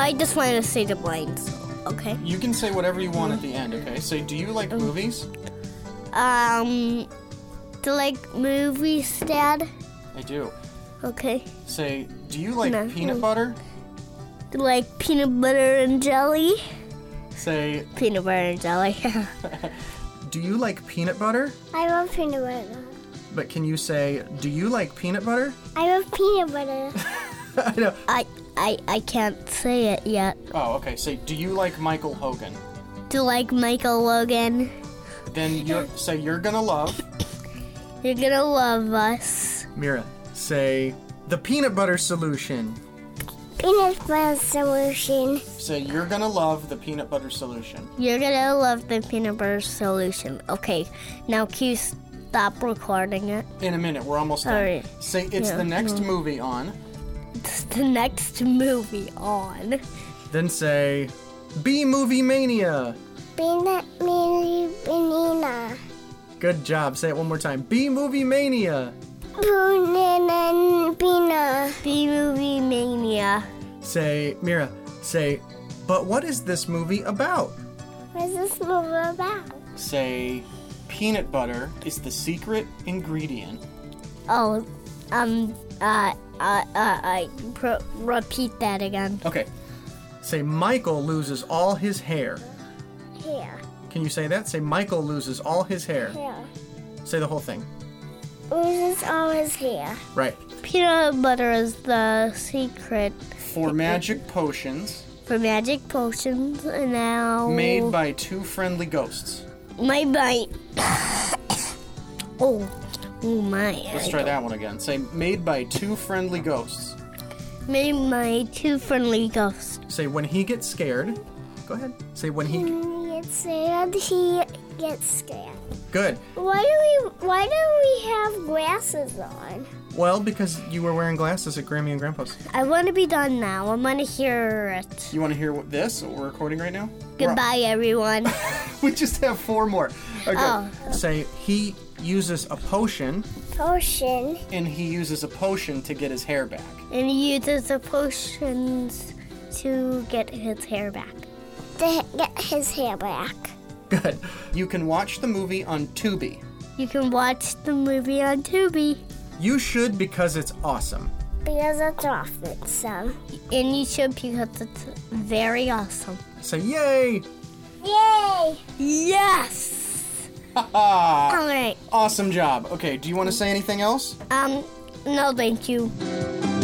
I just wanted to say the blinds. Okay. You can say whatever you want at the end, okay? Say, do you like movies? Do you like movies, Dad? I do. Okay. Say, do you like No. peanut butter? Do you like peanut butter and jelly? Say, Peanut butter and jelly. do you like peanut butter? I love peanut butter. But can you say, do you like peanut butter? I love peanut butter. I know. I can't say it yet. Oh, okay. Say, do you like Michael Hogan? Do you like Michael Logan? Then say, you're gonna love. You're gonna love us. Mira, say, the peanut butter solution. Peanut butter solution. Say, you're gonna love the peanut butter solution. You're gonna love the peanut butter solution. Okay, now can you stop recording it? In a minute, we're almost done. Alright. Say, it's the next movie on. It's the next movie on. Then say, B-Movie Mania. Peanut mini banana. Good job. Say it one more time. B-Movie Mania. Banana. B-Movie Mania. Say, Mira, say, but what is this movie about? What's this movie about? Say, peanut butter is the secret ingredient. Oh, repeat that again. Okay. Say, Michael loses all his hair. Here. Can you say that? Say, Michael loses all his hair. Here. Say the whole thing. Loses all his hair. Right. Peanut butter is the secret For magic potions for magic potions, and now made by two friendly ghosts. my bite. Oh my! Let's try that one again. Say, made by two friendly ghosts. Made my two friendly ghosts. Say, when he gets scared. Go ahead. Say, when he... When he gets scared, he gets scared. Good. Why do we have glasses on? Well, because you were wearing glasses at Grammy and Grandpa's. I want to be done now. I want to hear it. You want to hear this? What we're recording right now? Goodbye, everyone. We just have 4 more. Okay. Oh. Say, he uses a potion, Potion. and he uses a potion to get his hair back. And he uses the potions to get his hair back. To get his hair back. Good. You can watch the movie on Tubi. You can watch the movie on Tubi. You should because it's awesome. Because it's awesome. And you should because it's very awesome. Say, yay! Yay! Yes! Ha All right. Awesome job. Okay, do you want to say anything else? No, thank you.